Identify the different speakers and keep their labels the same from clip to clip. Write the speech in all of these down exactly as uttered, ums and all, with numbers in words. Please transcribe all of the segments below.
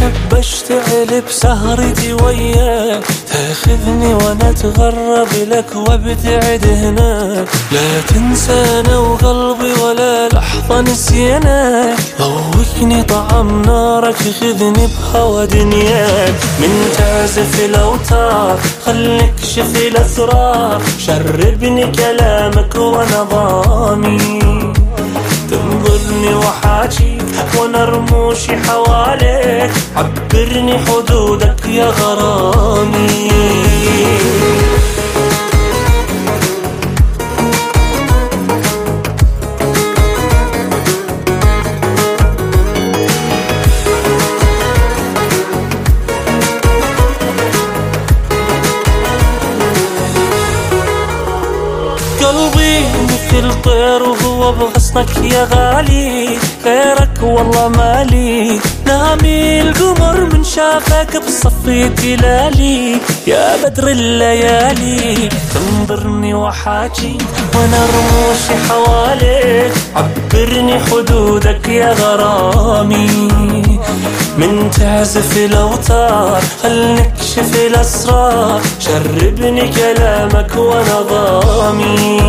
Speaker 1: أحب أشتعل بسهرتي وياك، تاخذني وأنا أتغرب لك وابتعد هناك. لا تنسانا وقلبي ولا لحظة نسيناك، ذوقني طعم نارك خذني بهوى دنياك. من تعزف الأوتار خليك شف الأسرار، شربني كلامك وأنا ضامي. تنظرني وحاجيك وانا رموشي حواليك، عبرني حدودك يا غرامي. قلبي مثل طير وهو بغصنك يا غالي، غيرك والله مالي. نامي القمر من شافك بصفي تلالي، يا بدر الليالي. تنظرني وحاجي وانا رموشي حواليك، عبرني حدودك يا غرامي. من تعزف الأوتار خلني اكشف الأسرار، شربني كلامك وانا ضامي.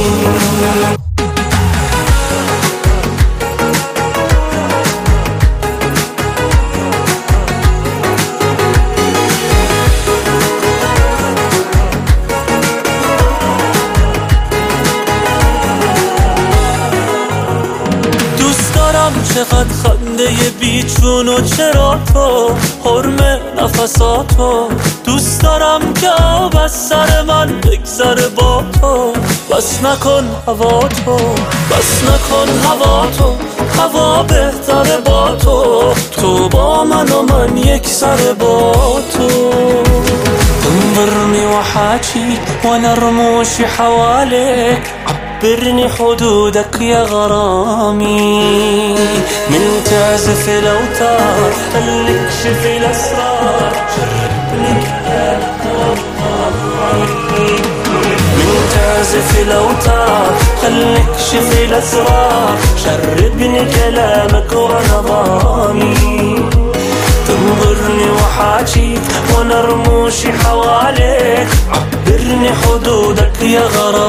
Speaker 1: چقدر خنده بیچون و چرا تو حرم نفساتو. دوست دارم که آب از سر من بگذره با تو، بس نکن هوا تو، بس نکن هوا تو. هوا بهتره با تو، تو با من و من یک سر با تو. تنظرني وحاجي وانا رموشي حواليك، عبرني حدودك يا غرامي. من تعزف الأوتار خليك اكشف الأسرار، شربني كلامك وضامي. من تعزف الأوتار خليك اكشف الأسرار، شربني كلامك وانا ضامي. تنظرني وحاجيك وانا رموشي حواليك، عبرني حدودك يا غرامي.